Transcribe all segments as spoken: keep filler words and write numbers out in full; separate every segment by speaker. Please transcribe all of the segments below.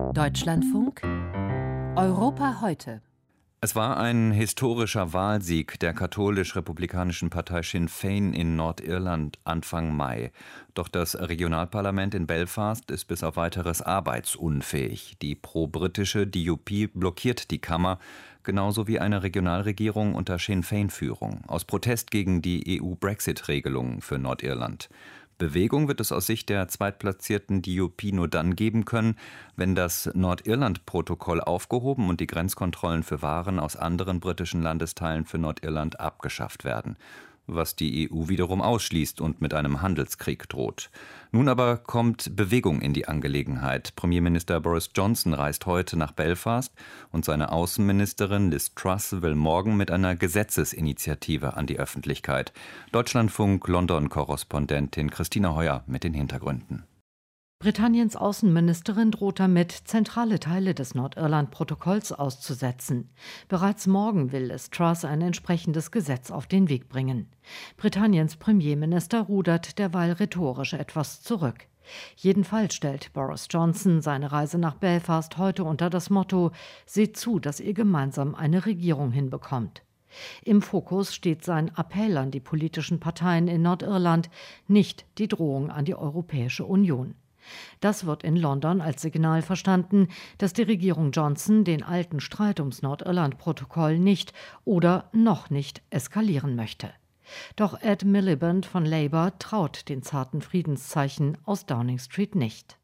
Speaker 1: Deutschlandfunk Europa heute.
Speaker 2: Es war ein historischer Wahlsieg der katholisch-republikanischen Partei Sinn Féin in Nordirland Anfang Mai. Doch das Regionalparlament in Belfast ist bis auf Weiteres arbeitsunfähig. Die pro-britische D U P blockiert die Kammer, genauso wie eine Regionalregierung unter Sinn Féin-Führung, aus Protest gegen die E U-Brexit-Regelungen für Nordirland. Bewegung wird es aus Sicht der zweitplatzierten D U P nur dann geben können, wenn das Nordirland-Protokoll aufgehoben und die Grenzkontrollen für Waren aus anderen britischen Landesteilen für Nordirland abgeschafft werden, was die E U wiederum ausschließt und mit einem Handelskrieg droht. Nun aber kommt Bewegung in die Angelegenheit. Premierminister Boris Johnson reist heute nach Belfast und seine Außenministerin Liz Truss will morgen mit einer Gesetzesinitiative an die Öffentlichkeit. Deutschlandfunk London-Korrespondentin Christina Heuer mit den Hintergründen.
Speaker 3: Britanniens Außenministerin droht damit, zentrale Teile des Nordirland-Protokolls auszusetzen. Bereits morgen will Liz Truss ein entsprechendes Gesetz auf den Weg bringen. Britanniens Premierminister rudert derweil rhetorisch etwas zurück. Jedenfalls stellt Boris Johnson seine Reise nach Belfast heute unter das Motto: Seht zu, dass ihr gemeinsam eine Regierung hinbekommt. Im Fokus steht sein Appell an die politischen Parteien in Nordirland, nicht die Drohung an die Europäische Union. Das wird in London als Signal verstanden, dass die Regierung Johnson den alten Streit ums Nordirland-Protokoll nicht oder noch nicht eskalieren möchte. Doch Ed Miliband von Labour traut den zarten Friedenszeichen aus Downing Street nicht.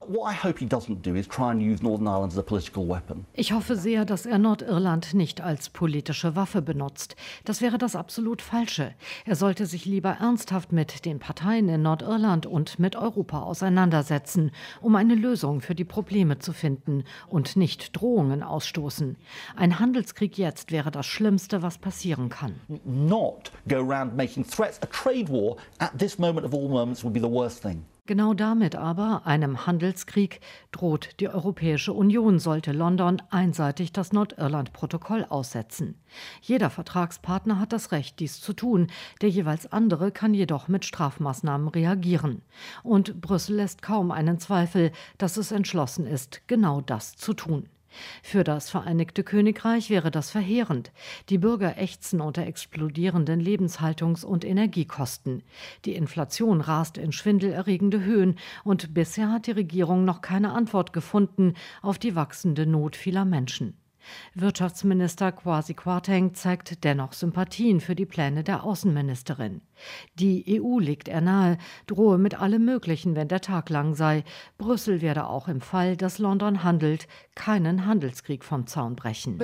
Speaker 3: Ich hoffe sehr, dass er Nordirland nicht als politische Waffe benutzt. Das wäre das absolut Falsche. Er sollte sich lieber ernsthaft mit den Parteien in Nordirland und mit Europa auseinandersetzen, um eine Lösung für die Probleme zu finden und nicht Drohungen ausstoßen. Ein Handelskrieg jetzt wäre das Schlimmste, was passieren kann.
Speaker 4: Not go around making threats. A trade war at this moment of all moments would be the worst thing.
Speaker 3: Genau damit aber, einem Handelskrieg, droht die Europäische Union, sollte London einseitig das Nordirland-Protokoll aussetzen. Jeder Vertragspartner hat das Recht, dies zu tun. Der jeweils andere kann jedoch mit Strafmaßnahmen reagieren. Und Brüssel lässt kaum einen Zweifel, dass es entschlossen ist, genau das zu tun. Für das Vereinigte Königreich wäre das verheerend. Die Bürger ächzen unter explodierenden Lebenshaltungs- und Energiekosten. Die Inflation rast in schwindelerregende Höhen und bisher hat die Regierung noch keine Antwort gefunden auf die wachsende Not vieler Menschen. Wirtschaftsminister Kwasi Kwarteng zeigt dennoch Sympathien für die Pläne der Außenministerin. Die E U, legt er nahe, drohe mit allem Möglichen, wenn der Tag lang sei. Brüssel werde auch im Fall, dass London handelt, keinen Handelskrieg vom Zaun brechen.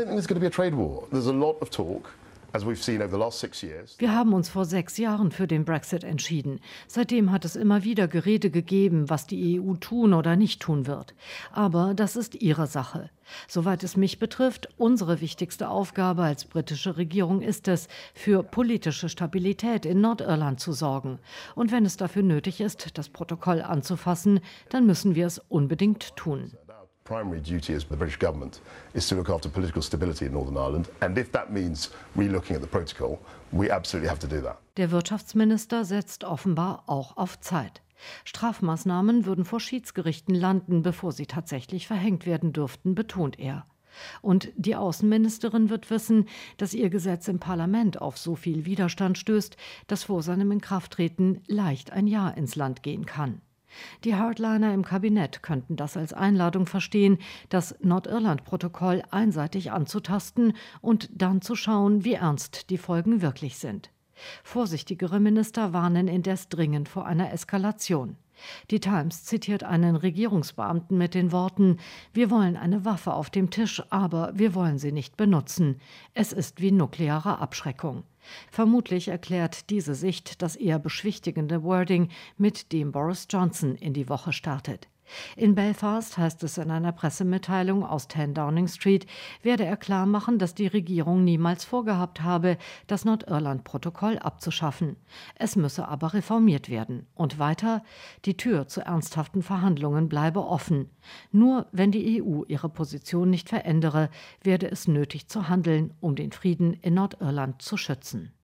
Speaker 3: Wir haben uns vor sechs Jahren für den Brexit entschieden. Seitdem hat es immer wieder Gerede gegeben, was die E U tun oder nicht tun wird. Aber das ist ihre Sache. Soweit es mich betrifft, unsere wichtigste Aufgabe als britische Regierung ist es, für politische Stabilität in Nordirland zu sorgen. Und wenn es dafür nötig ist, das Protokoll anzufassen, dann müssen wir es unbedingt tun.
Speaker 5: Primary duty as the British government is to look after political stability in Northern Ireland, and if that means relooking at the protocol, we absolutely have to do that.
Speaker 3: Der Wirtschaftsminister setzt offenbar auch auf Zeit. Strafmaßnahmen würden vor Schiedsgerichten landen, bevor sie tatsächlich verhängt werden dürften, betont er. Und die Außenministerin wird wissen, dass ihr Gesetz im Parlament auf so viel Widerstand stößt, dass vor seinem Inkrafttreten leicht ein Jahr ins Land gehen kann. Die Hardliner im Kabinett könnten das als Einladung verstehen, das Nordirland-Protokoll einseitig anzutasten und dann zu schauen, wie ernst die Folgen wirklich sind. Vorsichtigere Minister warnen indes dringend vor einer Eskalation. Die Times zitiert einen Regierungsbeamten mit den Worten: Wir wollen eine Waffe auf dem Tisch, aber wir wollen sie nicht benutzen. Es ist wie nukleare Abschreckung. Vermutlich erklärt diese Sicht das eher beschwichtigende Wording, mit dem Boris Johnson in die Woche startet. In Belfast heißt es in einer Pressemitteilung aus zehn Downing Street, werde er klar machen, dass die Regierung niemals vorgehabt habe, das Nordirland-Protokoll abzuschaffen. Es müsse aber reformiert werden. Und weiter, die Tür zu ernsthaften Verhandlungen bleibe offen. Nur wenn die E U ihre Position nicht verändere, werde es nötig zu handeln, um den Frieden in Nordirland zu schützen.